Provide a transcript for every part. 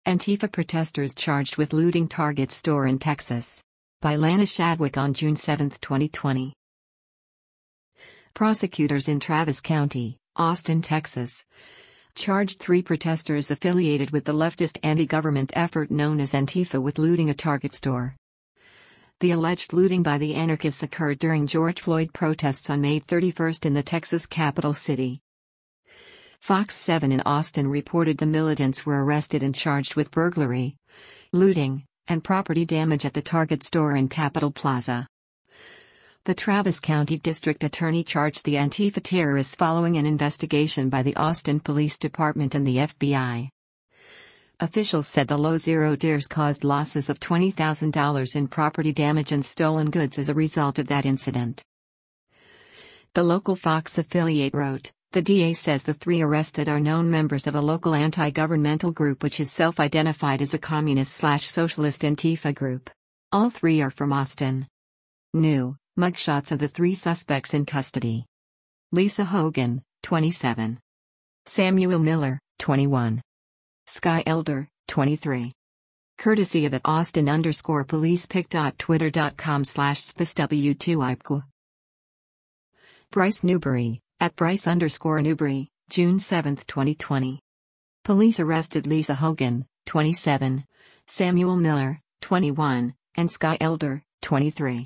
Antifa protesters charged with looting Target store in Texas. By Lana Shadwick on June 7, 2020. Prosecutors in Travis County, Austin, Texas, charged 3 protesters affiliated with the leftist anti-government effort known as Antifa with looting a Target store. The alleged looting by the anarchists occurred during George Floyd protests on May 31 in the Texas capital city. Fox 7 in Austin reported the militants were arrested and charged with burglary, looting, and property damage at the Target store in Capitol Plaza. The Travis County District Attorney charged the Antifa terrorists following an investigation by the Austin Police Department and the FBI. Officials said the low zero dares caused losses of $20,000 in property damage and stolen goods as a result of that incident. The local Fox affiliate wrote, "The DA says the 3 arrested are known members of a local anti-governmental group which is self-identified as a communist/socialist Antifa group. All 3 are from Austin." New mugshots of the 3 suspects in custody. Lisa Hogan, 27. Samuel Miller, 21. Sky Elder, 23. Courtesy of @austin_policepic.twitter.com/spsw2ipco. Bryce Newbury, @Bryce_Newbury, June 7, 2020. Police arrested Lisa Hogan, 27, Samuel Miller, 21, and Sky Elder, 23.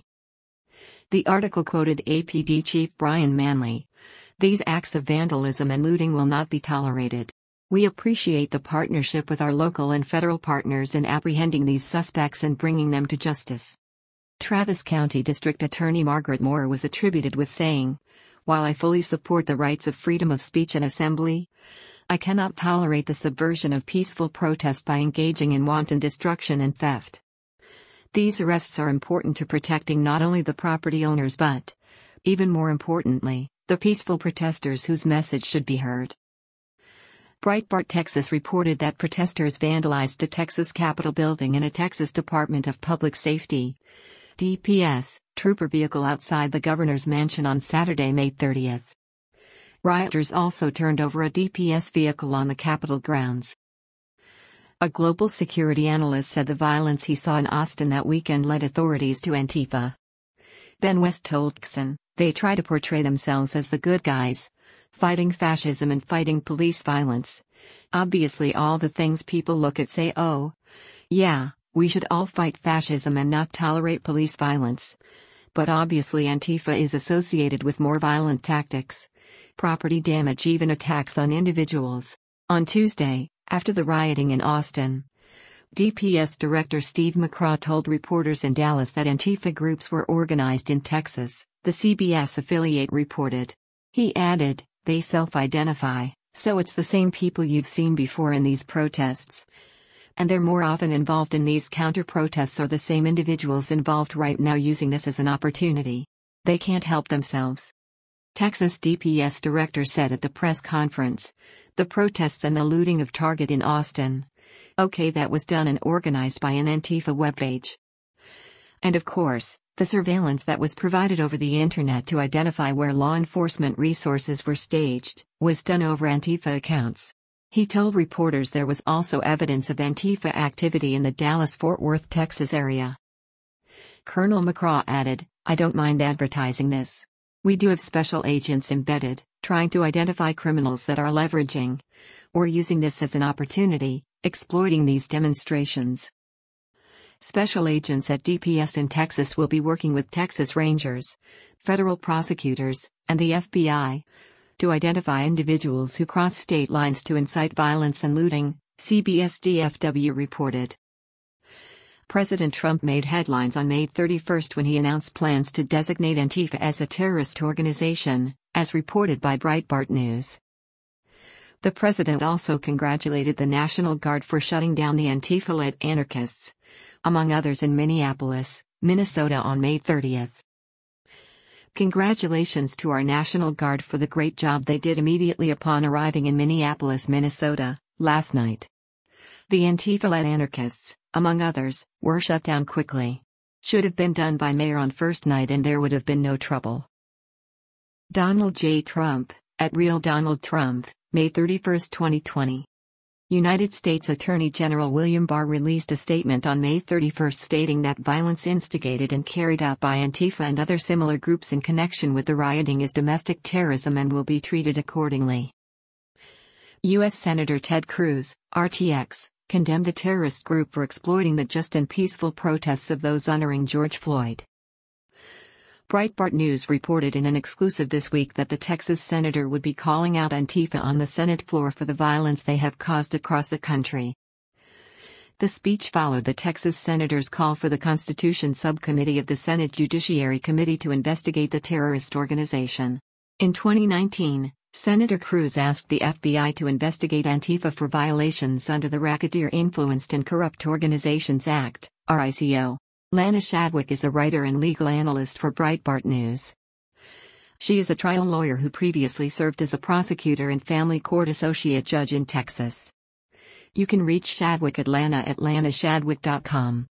The article quoted APD Chief Brian Manley. "These acts of vandalism and looting will not be tolerated. We appreciate the partnership with our local and federal partners in apprehending these suspects and bringing them to justice." Travis County District Attorney Margaret Moore was attributed with saying, "While I fully support the rights of freedom of speech and assembly, I cannot tolerate the subversion of peaceful protest by engaging in wanton destruction and theft. These arrests are important to protecting not only the property owners but, even more importantly, the peaceful protesters whose message should be heard." Breitbart Texas reported that protesters vandalized the Texas Capitol building and a Texas Department of Public Safety (DPS) trooper vehicle outside the governor's mansion on Saturday, May 30. Rioters also turned over a DPS vehicle on the Capitol grounds. A global security analyst said the violence he saw in Austin that weekend led authorities to Antifa. Ben West told XN, "They try to portray themselves as the good guys, fighting fascism and fighting police violence. Obviously all the things people look at say, oh, yeah, we should all fight fascism and not tolerate police violence. But obviously Antifa is associated with more violent tactics, property damage, even attacks on individuals." On Tuesday, after the rioting in Austin, DPS Director Steve McCraw told reporters in Dallas that Antifa groups were organized in Texas, the CBS affiliate reported. He added, "They self-identify, so it's the same people you've seen before in these protests. And they're more often involved in these counter-protests or the same individuals involved right now using this as an opportunity. They can't help themselves." Texas DPS director said at the press conference, "The protests and the looting of Target in Austin. Okay, that was done and organized by an Antifa webpage. And of course, the surveillance that was provided over the internet to identify where law enforcement resources were staged was done over Antifa accounts." He told reporters there was also evidence of Antifa activity in the Dallas-Fort Worth, Texas area. Colonel McCraw added, "I don't mind advertising this. We do have special agents embedded, trying to identify criminals that are leveraging or using this as an opportunity, exploiting these demonstrations." Special agents at DPS in Texas will be working with Texas Rangers, federal prosecutors, and the FBI to identify individuals who cross state lines to incite violence and looting, CBS DFW reported. President Trump made headlines on May 31 when he announced plans to designate Antifa as a terrorist organization, as reported by Breitbart News. The president also congratulated the National Guard for shutting down the Antifa-led anarchists, among others in Minneapolis, Minnesota on May 30. "Congratulations to our National Guard for the great job they did immediately upon arriving in Minneapolis, Minnesota, last night. The Antifa-led anarchists, among others, were shut down quickly. Should have been done by Mayor on first night and there would have been no trouble." Donald J. Trump, @RealDonaldTrump, May 31, 2020. United States Attorney General William Barr released a statement on May 31 stating that violence instigated and carried out by Antifa and other similar groups in connection with the rioting is domestic terrorism and will be treated accordingly. U.S. Senator Ted Cruz, RTX, condemned the terrorist group for exploiting the just and peaceful protests of those honoring George Floyd. Breitbart News reported in an exclusive this week that the Texas senator would be calling out Antifa on the Senate floor for the violence they have caused across the country. The speech followed the Texas senator's call for the Constitution Subcommittee of the Senate Judiciary Committee to investigate the terrorist organization. In 2019, Senator Cruz asked the FBI to investigate Antifa for violations under the Racketeer Influenced and Corrupt Organizations Act, RICO. Lana Shadwick is a writer and legal analyst for Breitbart News. She is a trial lawyer who previously served as a prosecutor and family court associate judge in Texas. You can reach Shadwick at lana@lanashadwick.com.